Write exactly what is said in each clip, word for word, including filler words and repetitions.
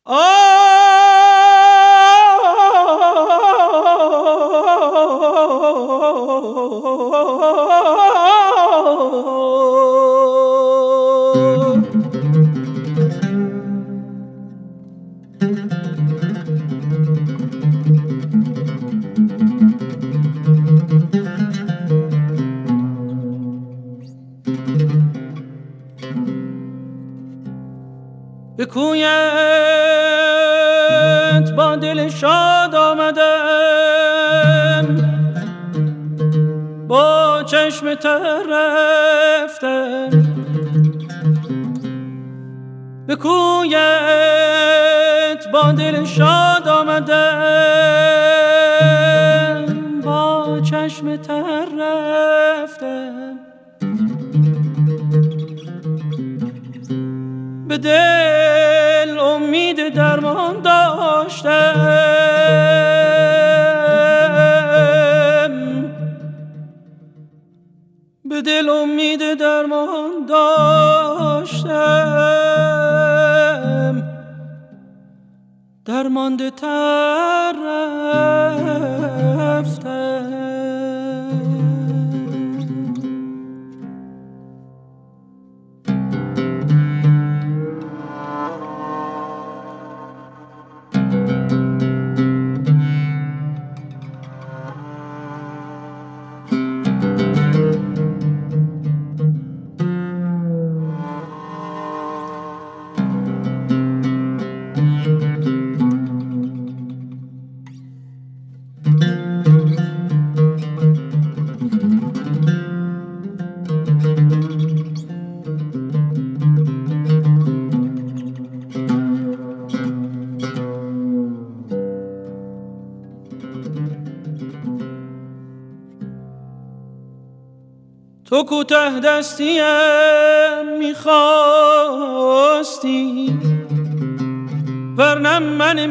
به کویت با دل شاد آمدم، با چشم تر رفتم. به کویت با دل شاد آمدم، با چشم تر رفتم. به دل امید درمان داشتم، به دل امید درمان داشتم. درمانده تر رفتم. تو کوته دستیم میخواستی، ورنه من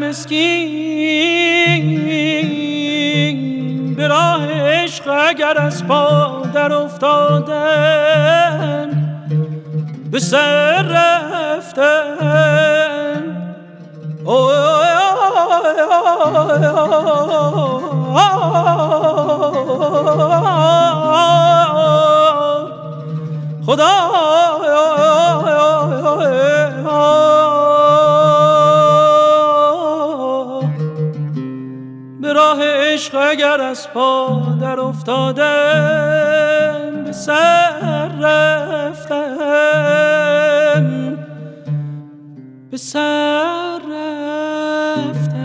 مسکین به راه عشق اگر از پا در افتادم، به سر رفتم. خدا به راه عشق اگر از پا در افتادم، به سر رفتم، به سر رفتم.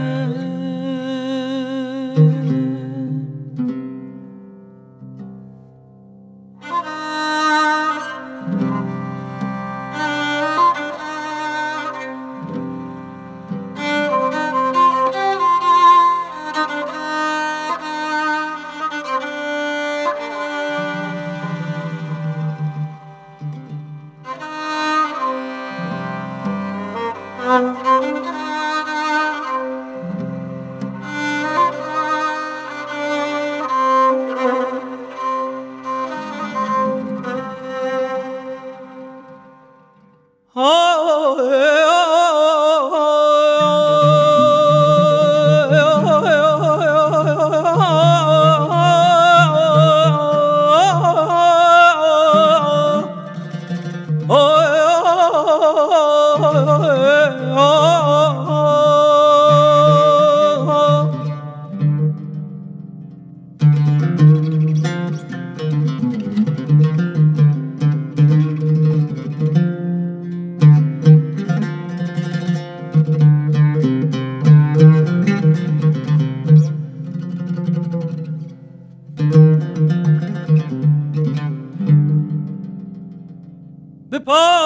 به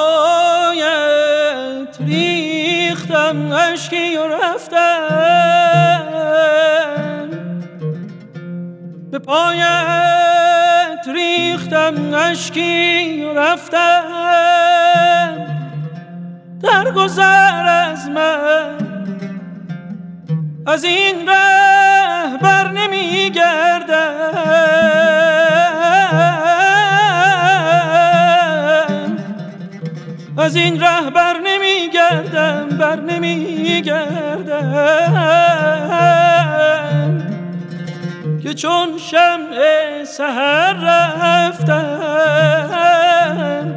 پایت ریختم اشکی و رفتم، به پایت ریختم اشکی و رفتم. در گذر از من از این ره بر نمی گردم، از این ره بر نمی گردم. گردم بر نمی گردم که چون شمع سحر رفتم.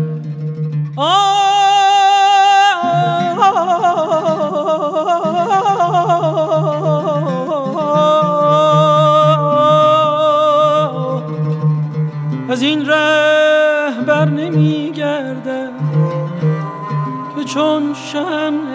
از این ره بر نمی گردم که چون شمع